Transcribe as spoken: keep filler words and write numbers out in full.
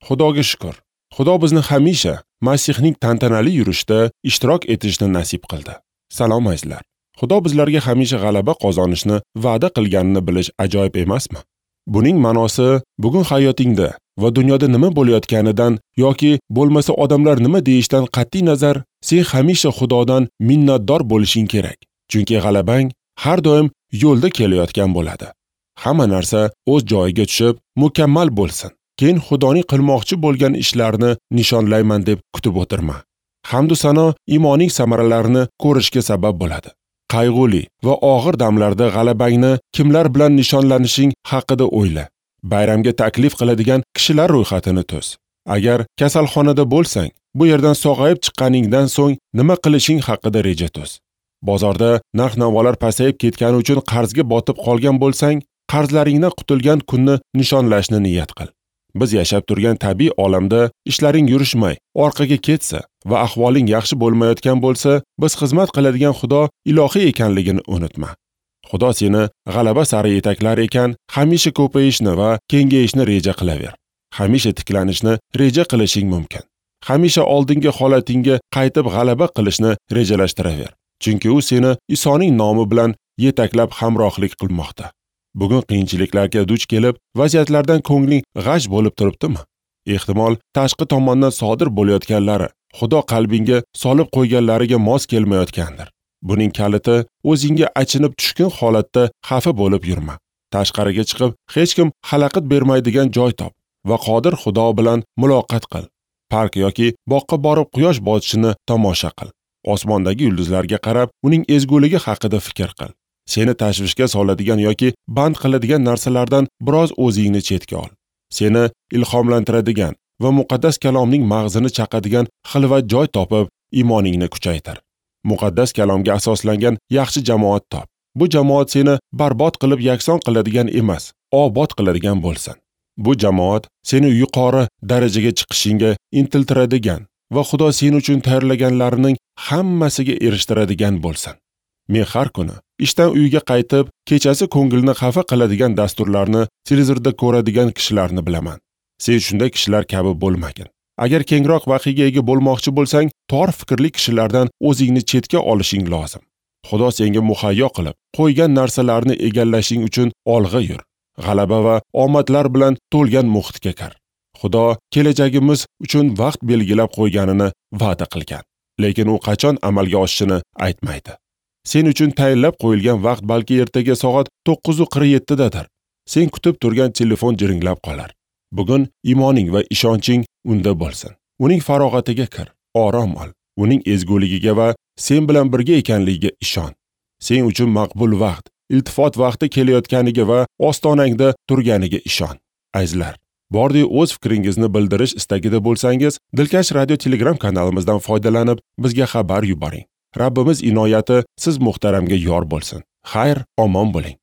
Xudoga shukr. Xudo bizni hamisha Masihning tantanali yurishida ishtirok etishni nasib qildi. Salom azizlar. Xudo bizlarga hamisha g'alaba qozonishni va'da qilganini bilish ajoyib emasmi? Buning ma'nosi bugun hayotingda va dunyoda nima bo'layotganidan yoki bo'lmasa odamlar nima deyishdan qat'iy nazar, sen hamisha Xudodan minnatdor bo'lishing kerak. Chunki g'alabang har doim yo'lda kelayotgan bo'ladi. Hamma narsa o'z joyiga tushib, mukammal bo'lsin. Keyin Xudoning qilmoqchi bo'lgan ishlarini nishonlayman deb kutib o'tirma. Hamd va sano iymoning samaralarini ko'rishga sabab bo'ladi. Qayg'uli va og'ir damlarda g'alabangni kimlar bilan nishonlanishing haqida o'yla. Bayramga taklif qiladigan kishilar ro'yxatini tuz. Agar kasalxonada bo'lsang, bu yerdan sog'ayib chiqqaningdan so'ng nima qilishing haqida reja tuz. Bozorda narx-navolar pasayib ketgani uchun qarzga botib qolgan bo'lsang, qarzlaringdan qutulgan kunni nishonlashni niyat qil. Biz yashab turgan tabiiy olamda ishlaring yurishmay, orqaga ketsa va ahvoling yaxshi bo'lmayotgan bo'lsa, biz xizmat qiladigan Xudo ilohiy ekanligini unutma. Xudo seni g'alaba sari yetaklar ekan, hamisha ko'payishni va kengayishni reja qilaver. Hamisha tiklanishni reja qilishing mumkin. Hamisha oldingi holatingga qaytib g'alaba qilishni rejalashtiraver. Chunki u seni Isoning nomi bilan yetaklab hamrohlik qilmoqda. Bugun qiyinchiliklarga duch kelib, vaziyatlardan ko'ngling g'ash bo'lib turibdimi? Ehtimol tashqi tomondan sodir bo'layotganlari Xudo qalbingga solib qo'yganlariga mos kelmayotgandir. Buning kaliti o'zingga achinib tushgan holatda xafa bo'lib yurma. Tashqariga chiqib, hech kim xalaqit bermaydigan joy top va qodir Xudo bilan muloqot qil. Park yoki boqqa borib quyosh botishini tomosha qil. Osmondagi yulduzlarga qarab, uning ezguligi haqida fikr qil. Seni tashvishga soladigan yoki band qiladigan narsalardan biroz o'zingni chetga ol. Seni ilhomlantiradigan va muqaddas kalomning mag'zini chaqadigan xilvat joy topib, iymoningni kuchaytir. Muqaddas kalomga asoslangan yaxshi jamoat top. Bu jamoat seni barbod qilib yakson qiladigan emas, obod qiladigan bo'lsin. Bu jamoat seni yuqori darajaga chiqishingga intiltiradigan va Xudo sen uchun tayyorlaganlarining hammasiga erishtiradigan bo'lsin. Men har kuni ishdan uyga qaytib, kechasi ko'ngilni xafa qiladigan dasturlarni televizorda ko'radigan kishilarni bilaman. Sen shunday kishilar kabi bo'lmagin. Agar kengroq vahiga ega bo'lmoqchi bo'lsang, tor fikrli kishilardan o'zingni chetga olishing lozim. Xudo senga muhayyo qilib qo'ygan narsalarni egallashing uchun olg'a yur. G'alaba va omadlar bilan to'lgan muhitga kir. Xudo kelajagimiz uchun vaqt belgilab qo'yganini va'da qilgan, lekin u qachon amalga oshishini aytmaydi. Sen uchun tayinlab qo'yilgan vaqt balki ertaga soat to'qqiz qirq yetti dadir. Sen kutib turgan telefon jiringlab qolar. Bugun iymoning va ishonching unda bo'lsin. Uning farog'atiga kir, orom ol. Uning ezguligiga va sen bilan birga ekanligiga ishon. Sen uchun maqbul vaqt, iltifot vaqti kelayotganiga va ostonangda turganiga ishon. Azizlar, bordi o'z fikringizni bildirish istagida bo'lsangiz, Dilkash radio Telegram kanalimizdan foydalanib bizga xabar yuboring. Rabbimiz inoyati siz muhtaramga yor bo'lsin. Xayr, omon bo'ling.